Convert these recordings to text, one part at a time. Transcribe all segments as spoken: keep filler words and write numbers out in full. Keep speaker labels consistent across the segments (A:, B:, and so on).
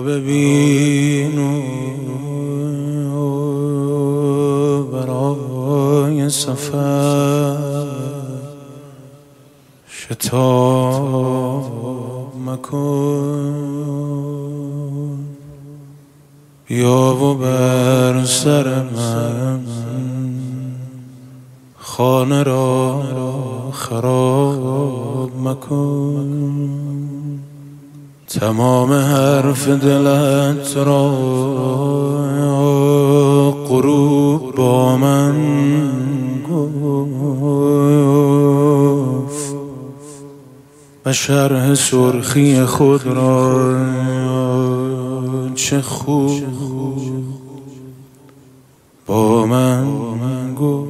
A: ببین و برای سفر شتاب مکن. بیا و بر سر من خانه را خراب مکن. تمام حرف دلت را غروب با من گفت و شرح سرخی خود را چه خوب با من گفت.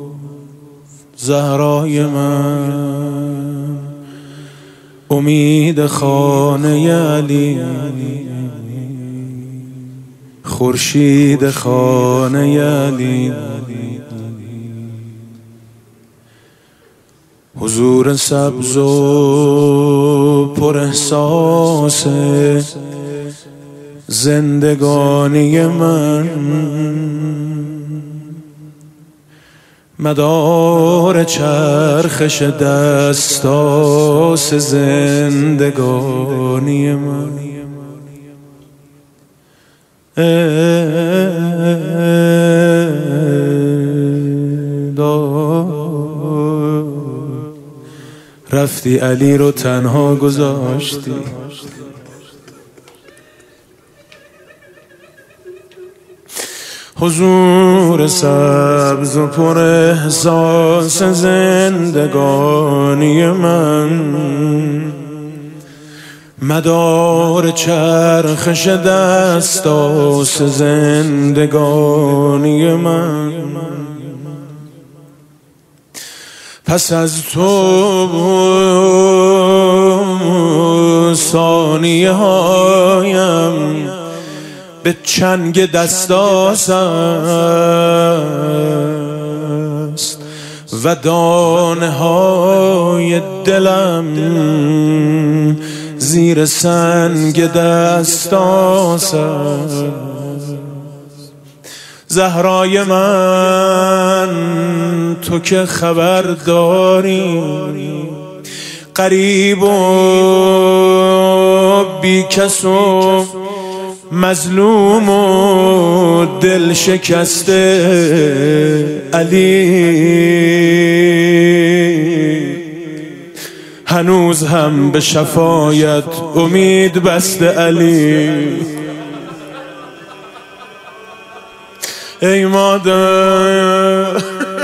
A: زهرای من، امید خانه علی، خورشید خانه علی، حضور سبز و پر احساس زندگانی من، مدار چرخش دستاس زندگانی من. رفتی علی رو تنها گذاشتی، حضور سبز و پر احساس زندگانی من، مدار چرخش دستاس زندگانی من. پس از تو ثانیه هایم به چنگ دستاس است و دانه های دلم زیر سنگ دستاس است. زهرای من، تو که خبر داری غریب و بی کس و مظلوم و دل شکسته علی، هنوز هم به شفایت امید بسته علی. ای مادر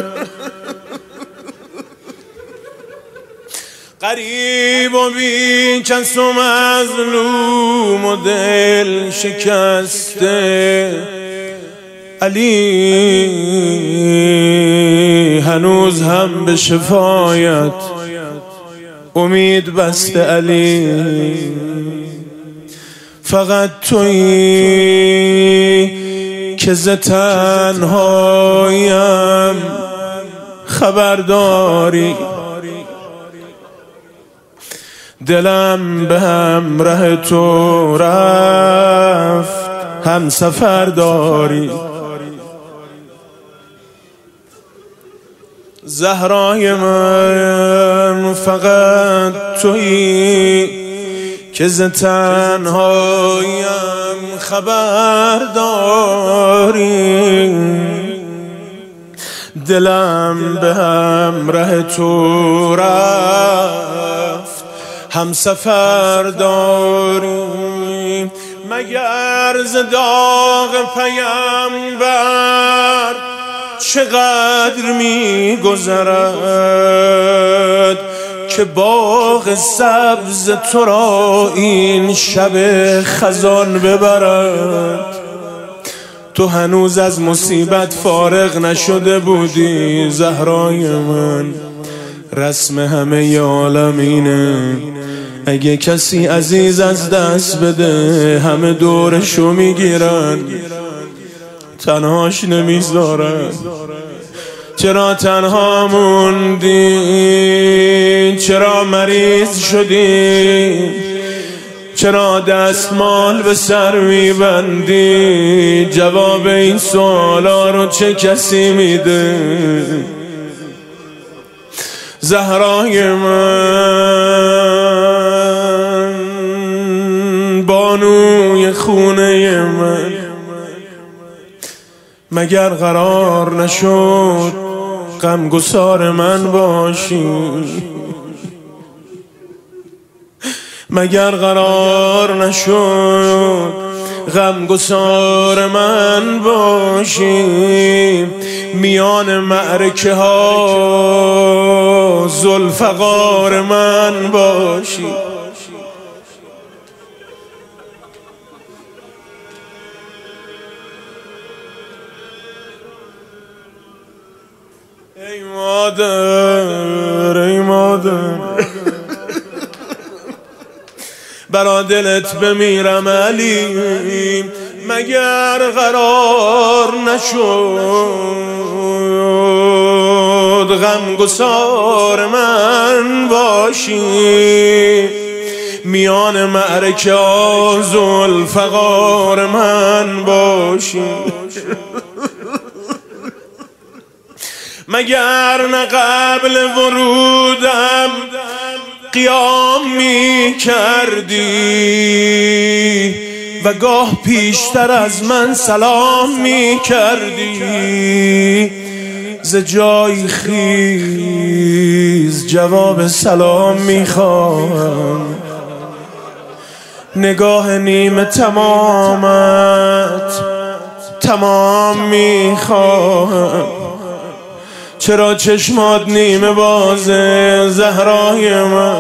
A: غریب و بی کس و مظلوم و دل شکسته علی، هنوز هم به شفایت امید بسته علی. فقط تویی که ز تنهایم خبر داری، دلم به همراه تو رفت هم سفر داری. زهرای من، فقط تویی که ز تنهایم خبر داری، دلم به همراه تو رفت هم سفر داری. مگر ز داغ پیامبر چقدر می گذرد که باغ سبز تو را این شب خزان ببرد. تو هنوز از مصیبت فارغ نشده بودی زهرای من. رسم همه عالم اینه اگه کسی عزیز از دست بده همه دورشو میگیرن، تنهاش نمیذارن. چرا تنها موندی؟ چرا مریض شدی؟ چرا دستمال به سر میبندی؟ جواب این سوالا رو چه کسی میده؟ زهرای من، بانوی خونه من، مگر قرار نشد غمگسار من باشی؟ مگر قرار نشد غمگسار من باشی؟ میان معرکه ها ذوالفقار من باشی؟ ای مادر، ای مادر، برا دلت بمیرم علی، مگر قرار نشد غمگسار من باشی؟ میان معرکه ها ذوالفقار من باشی؟ مگر نه قبل ورودم قیام می کردی و گاه پیشتر از من سلام می کردی؟ ز جای خیز جواب سلام می خواهم، نگاه نیمه تمامت تمام می خواهم. چرا چشمات نیمه بازه زهرای من؟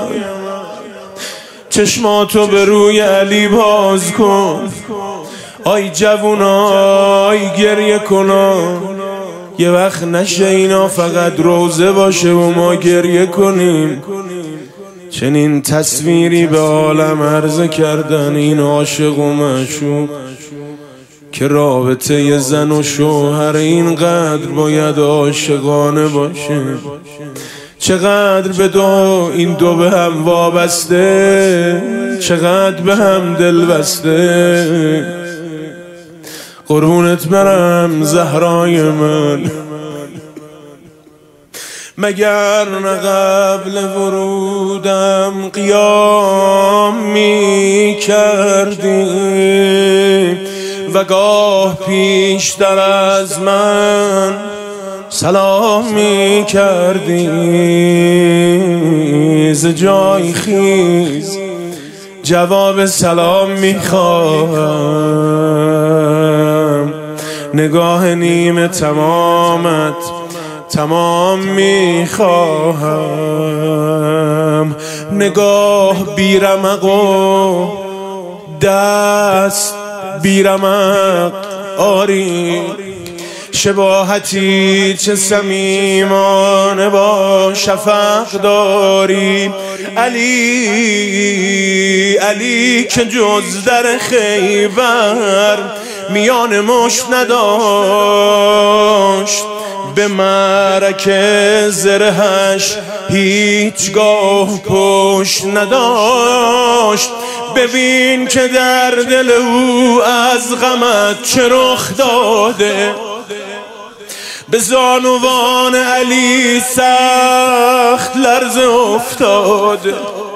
A: چشماتو به روی علی باز کن. آی جوونای گریه کنا، یه وقت نشه اینا فقط روزه باشه و ما گریه کنیم. چنین تصویری به عالم عرضه کردن این عاشق و معشوق که رابطه ی زن و شوهر اینقدر باید عاشقانه باشه. چقدر به دو این دو به هم وابسته، چقدر به هم دل بسته. قربونت برم زهرای من، مگر نه قبل ورودم قیام می کردی و گاه پیشتر از من سلام می کردی؟ ز جای خیز جواب سلام می خواهم، نگاه نیمه تمامت تمام می خواهم. نگاه بیرمق و دست بیرمق آری، شباهتی چه صمیمانه با شفق داری. علی علی که جز در خیبر میان مشت نداشت، به معرکه زرهش هیچگاه پشت نداشت. ببین که در دل او از غمت چه رخ داده، به زانوان علی سخت لرزه افتاده،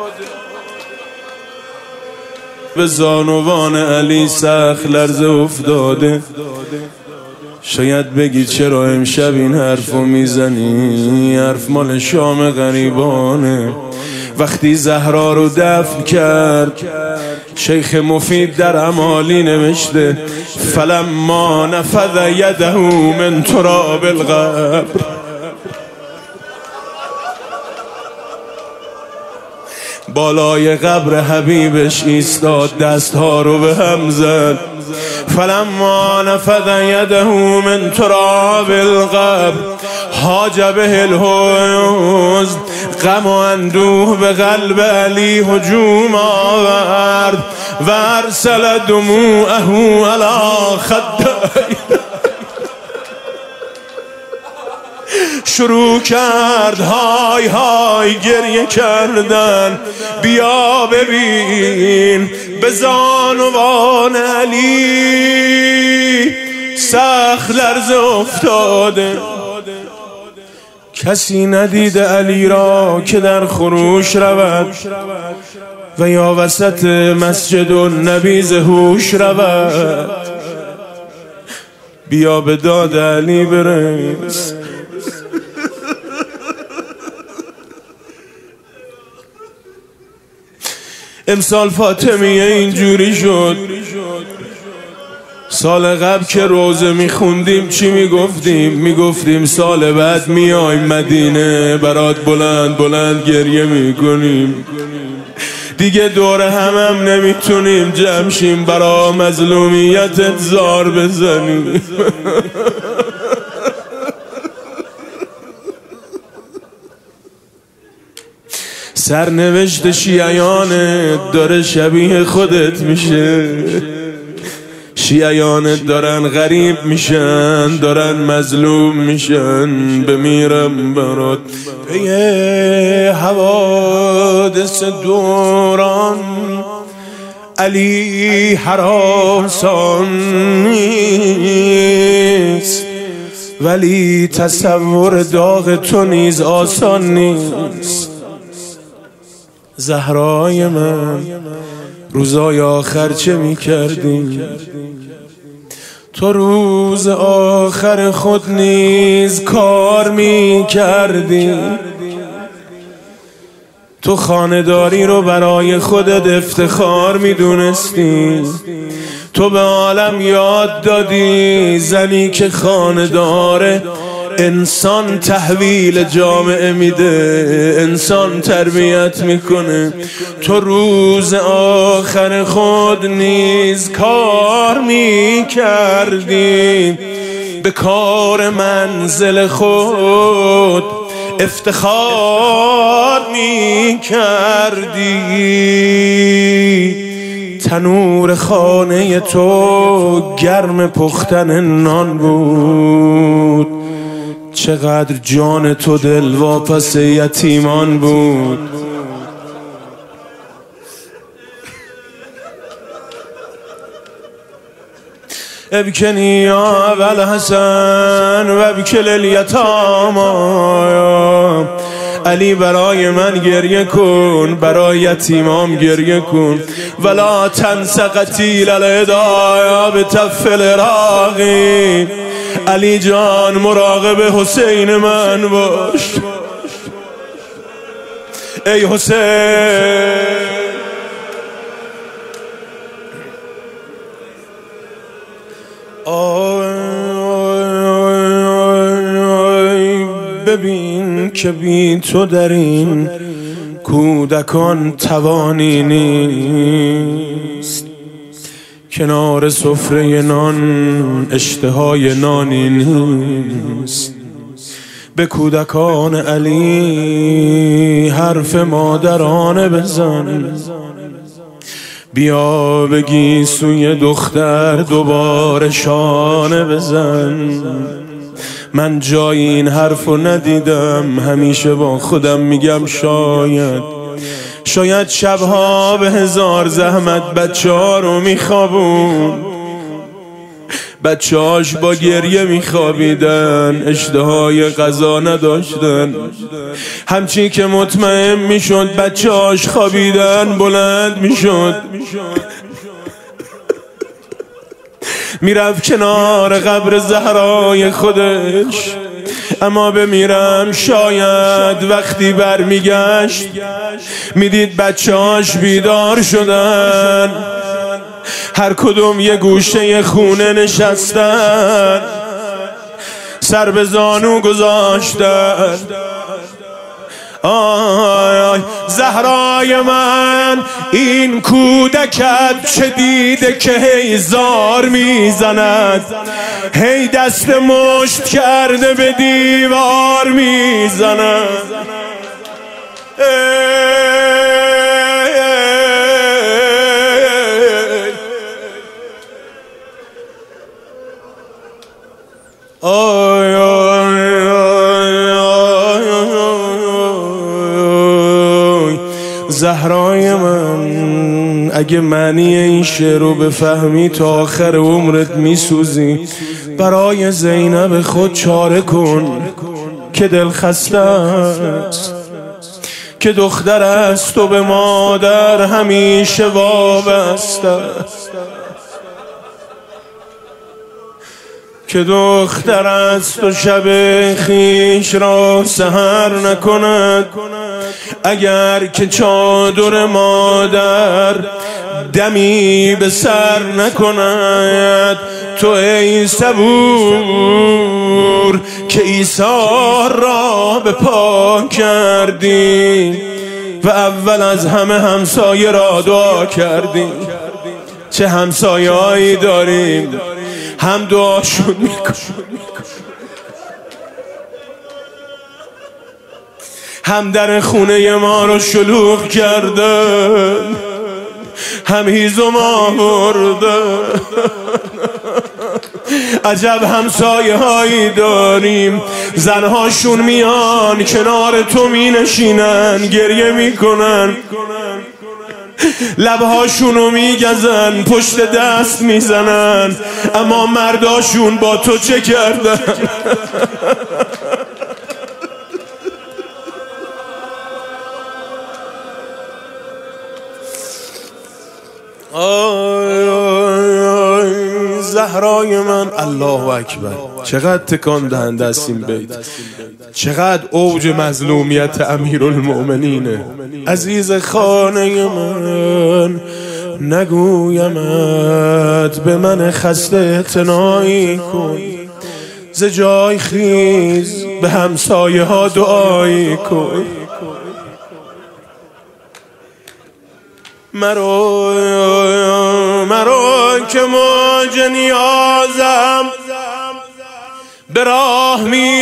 A: به زانوان علی سخت لرزه افتاده. شاید بگی چرا امشب این حرفو میزنی؟ حرف مال شام غریبانه. وقتی زهرا رو دفن کرد شیخ مفید در امالی نوشته فلما نفذ یده من تراب القبر، بالای قبر حبیبش ایستاد، دستها رو به هم زد. فلما نفذ یده من تراب القبر حاج به الحزن، غم و اندوه به قلب علی هجوم آورد و ارسل دموعه علی خدیه. شروع کرد های های گریه کردن. بیا ببین به زانوان علی سخت لرزه افتاده. کسی ندیده علی را که در خروش رود و یا وسط مسجد النبی ز هوش رود. بیا به داد علی برس. امسال فاطمیه اینجوری شد. سال قبل که روزه میخوندیم چی میگفتیم؟ میگفتیم سال بعد میایم مدینه برات بلند بلند گریه میکنیم. دیگه دور همم نمیتونیم جمشیم برا مظلومیتت زار بزنیم. سرنوشت شیعیانت داره شبیه خودت میشه. شیعیانت دارن غریب میشن، دارن مظلوم میشن. بمیرم برات به حوادث دوران علی هراسان نیست، ولی تصور داغ تو نیز آسان نیست. زهرای من روزای آخر چه می کردی؟ تو روز آخر خود نیز کار می کردی. تو خانه‌داری رو برای خودت افتخار می دونستی. تو به عالم یاد دادی زنی که خانه‌داره انسان تحویل جامعه میده، انسان تربیت میکنه. تو روز آخر خود نیز کار میکردی، به کار منزل خود افتخار میکردی. تنور خانه تو گرم پختن نان بود، چقدر جان تو دل واپس یتیمان بود. ابکنی یا ابل حسن و ابکل الیتاما. علی برای من گریه کن، برای یتیمام گریه کن. ولا تنس قتیل الهدایا به طفل راقی. علی جان مراقب حسین من باش. ای حسین ببین که بی تو در این کودکان توانی نیست. کنار سفره نان اشتهای نانی نیست. به کودکان علی حرف مادرانه بزن. بیا بگی سوی دختر دوباره شانه بزن. من جای این حرفو ندیدم، همیشه با خودم میگم شاید شاید شبها به هزار زحمت بچه ها رو میخوابون. بچه هاش با گریه میخوابیدن، اشتهای غذا نداشتن. همچی که مطمئن میشد بچه هاش خوابیدن بلند میشد، میرفت کنار قبر زهرای خودش. اما بمیرم شاید وقتی برمیگشت میدید بچه هاش بیدار شدن، هر کدوم یه گوشه خونه نشستن، سر به زانو گذاشتن. آی آی زهرای من، این کودکت چه دیده که هی زار میزند، هی دست مشت کرده به دیوار میزند. آی آی آی زهرای من، اگه معنی این شعر رو بفهمی تا آخر عمرت میسوزی. برای زینب خود چاره کن که دل خسته است، که دختر است و به مادر همیشه وابسته است، که دختر است و شب خیش را سحر نکند. اگر که چادر مادر دمی به سر نکند. تو ای صبور که عیسی را به پا کردی و اول از همه همسایه را دعا کردی. چه همسایه هایی داریم هم دعاشون میکن، هم در خونه ما رو شلوغ کردن، هم هیزم آوردن. عجب همسایه هایی داریم زنهاشون میان کنار تو می نشینن، گریه میکنن، لبهاشونو میگزن، پشت دست میزنن، اما مرداشون با تو چه کردن؟ آی آی آی زهرای من. الله اکبر. چقدر تکان دهنده است این بیت، چقدر اوج مظلومیت امیرالمؤمنینه. عزیز خانه من نگویمت به من خسته اعتنایی کن، ز جای خیز به همسایه ها دعایی کن. مرو مرو که موج نیازم به راه می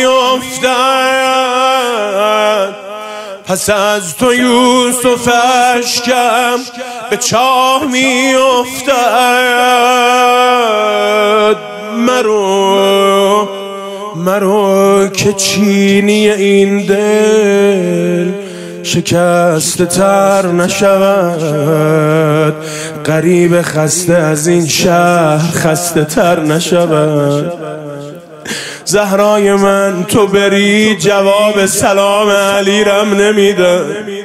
A: افتد، پس از تو یوسف اشکم به چاه می افتد. مرو مرو که چینی این دل شکسته تر نشود، غریب خسته از این شهر خسته تر نشود. زهرای من تو بری جواب سلام علی رم نمیده،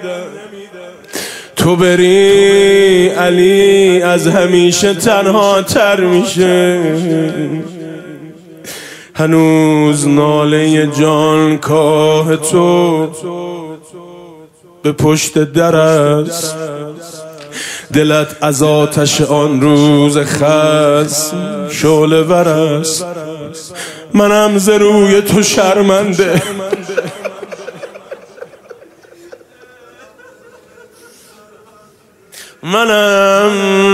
A: تو بری علی از همیشه تنها تر میشه. هنوز ناله جان کاه تو به پشت در است، دلت از آتش آن روز خصم شعله ور است. منم ز روی تو شرمنده، منم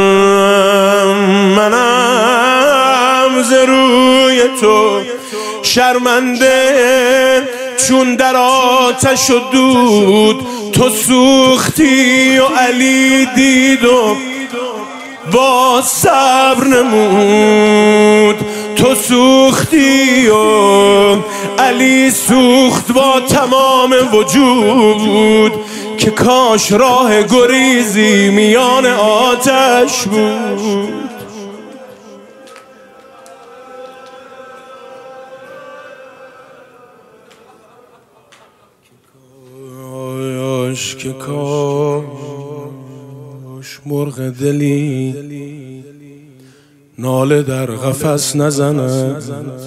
A: منم ز روی تو شرمنده، چون در آتش و دود تو سوختی و علی دید و با صبر نمود. تو سوختی و علی سوخت با تمام وجود، که کاش راه گریزی میان آتش بود. کاش که کاش مرغ دلی ناله در قفس نزند،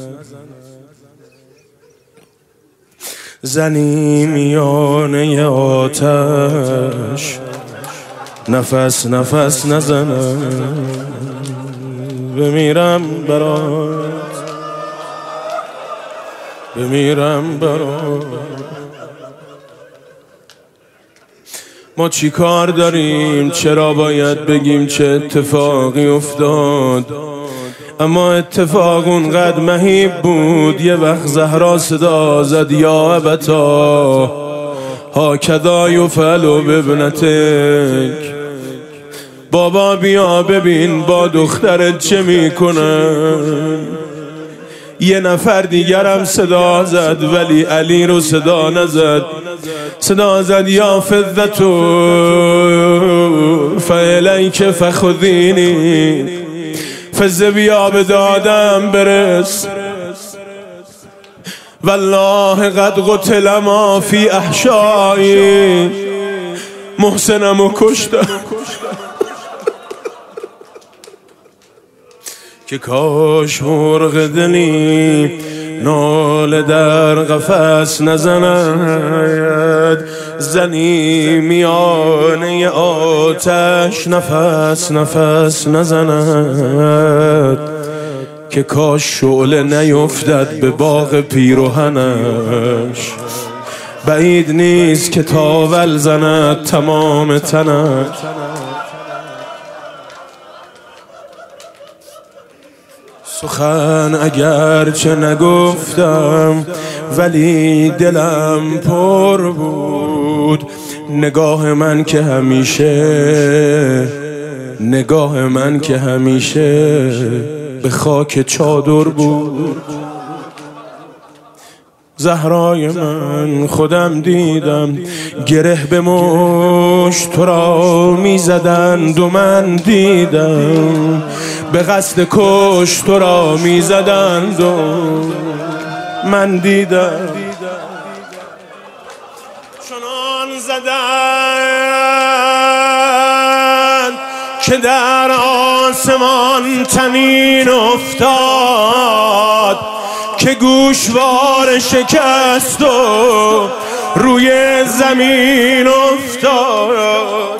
A: زنی میانه آتش نفس نفس نزند. بمیرم برات بمیرم برات. ما چی کار داریم؟ چرا باید بگیم چه اتفاقی افتاد؟ اما اتفاق اونقدر مهیب بود، یه وقت زهرا صدا زد یا ابتا هاکذا یفعل بابنتک. بابا بیا ببین با دخترت چه میکنن. یه نفر دیگرم صدا زد ولی علی رو صدا نزد. صدا زد یا فضتو فالیک فخذینی، فضه بیا به دادم برس، والله قد قتل ما فی احشایی، محسنمو کشتم که کاش مرغ دلی ناله در قفس نزند، زنی میانه آتش نفس نفس نزند، که کاش شعله نیفتد به باغ پیرهنش، بعید نیست که تاول زند تمام تنش. سخن اگرچه نگفتم ولی دلم پر بود، نگاه من که همیشه نگاه من که همیشه به خاک چادر بود. زهرای من خودم دیدم گره به مشت تو را میزدند و من دیدم به قصد کش تو را میزدند و من دیدم. چنان زدند که در آسمان تنین افتاد، که گوشوار شکست و روی زمین افتاد.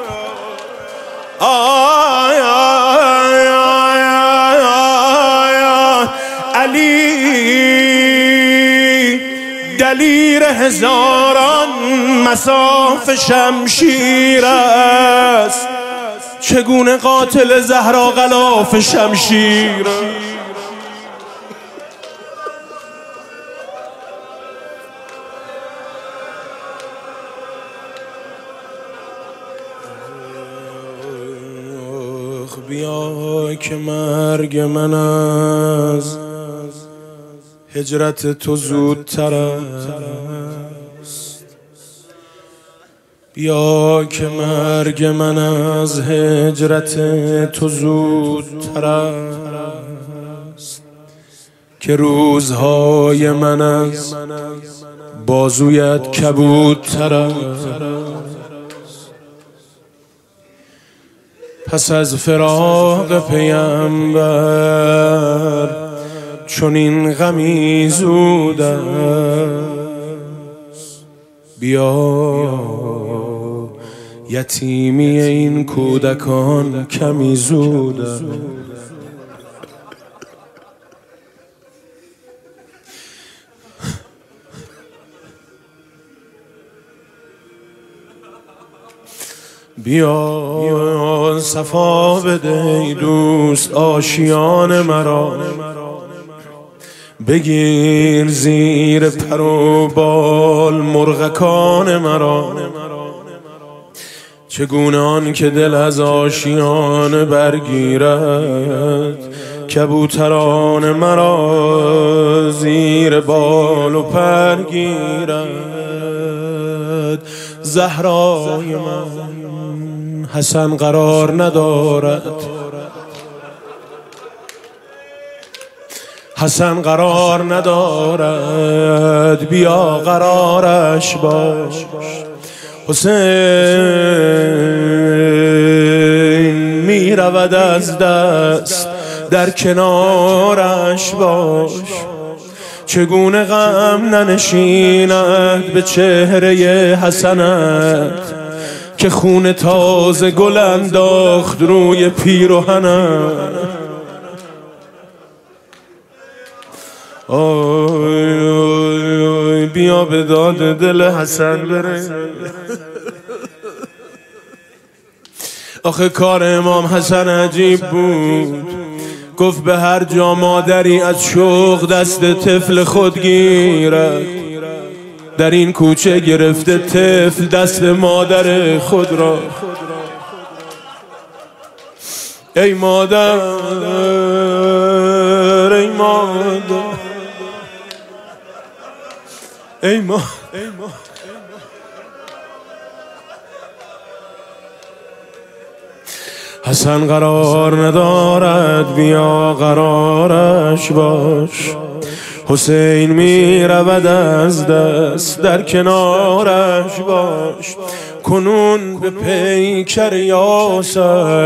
A: آی آی آی آی علی دلیر هزاران مساف شمشیر است، چگونه قاتل زهرا غلاف شمشیر. بیا که مرگ من از هجرت تو زودتر است، بیا که مرگ من از هجرت تو زودتر است، که روزهای من از بازویت کبودتر است. پس از فراق پیامبر چنین غمی زود است، بیا یتیمی این کودکان کمی زود است. بیا صفا بده ای دوست آشیان مرا، بگیر زیر پر و بال مرغکان مرا. چگونه آن که دل از آشیان برگیرد، کبوتران مرا زیر بال و پر گیرد. زهرای من حسن قرار ندارد، حسن قرار ندارد، بیا قرارش باش. حسین می رود از دست، در کنارش باش. چگونه غم ننشیند به چهره حسنت، که خون تازه گل انداخت روی پیرهنت. آی آی آی بیا به داد دل حسن بره. آخه کار امام حسن عجیب بود، گفت به هر جا مادری از شوق دست طفل خود گیرد، در این کوچه گرفته طفل دست مادر خود را. ای مادر ای مادر ای ما حسن قرار ندارد بیا قرارش باش حسین می رود از دست در کنارش باش کنون به پیکر یاست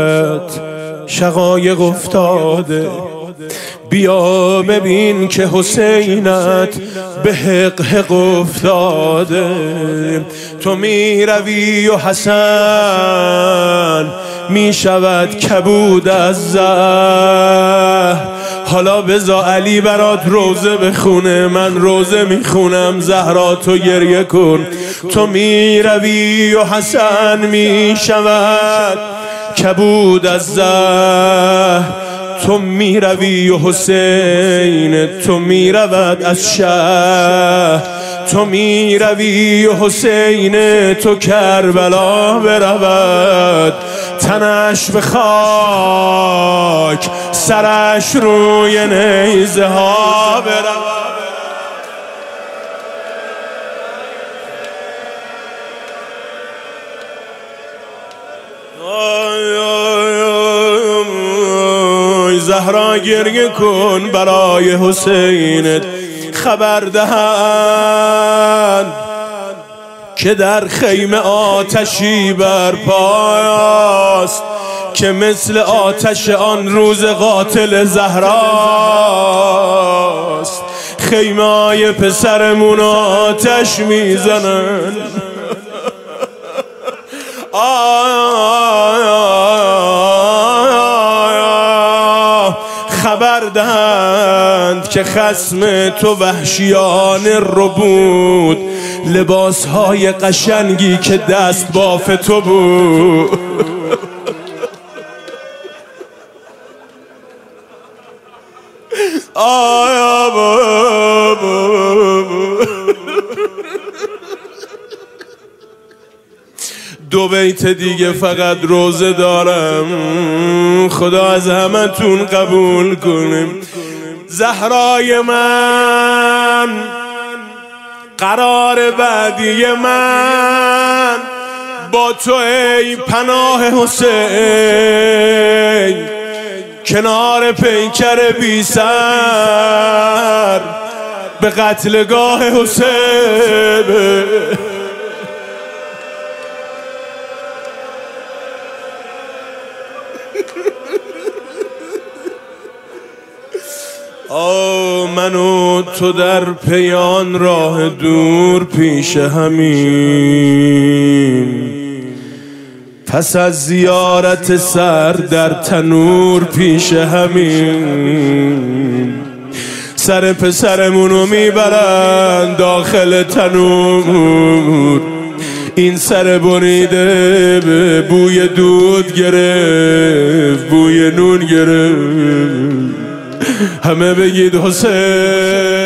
A: شقایق افتاده بیا ببین که حسینت به حق حق افتاده تو می روی و حسن می شود کبود از زهر حالا بذار علی برات روزه بخونه من روزه میخونم زهرا تو گریه کن تو می روی و حسن می شود کبود از زهر تو می روی و حسین تو می رود از شهر تو می روی و حسین تو کربلا برود تنش به خاک سرش روی نیزه ها برود زهرا گریه کن برای حسینت خبر دهند که در خیمه آتشی برپاست که مثل آتش آن روز قاتل زهراست خیمه های پسرمون آتش میزنن خبر دهند که خصم تو وحشیانه رو بود لباسهای قشنگی که دست باف تو بود آیا بابا دو بیت دیگه فقط روزه دارم خدا از همه تون قبول کنم زهرای من قرار بعدی من با تو ای پناه حسین کنار پیکر بی سر به قتلگاه حسین آه من و تو در پیان راه دور پیش همین پس از زیارت سر در تنور پیش همین سر پسرمونو میبرن داخل تنور این سر بریده به بوی دود گرفت بوی نون گرفت همه بگید حسین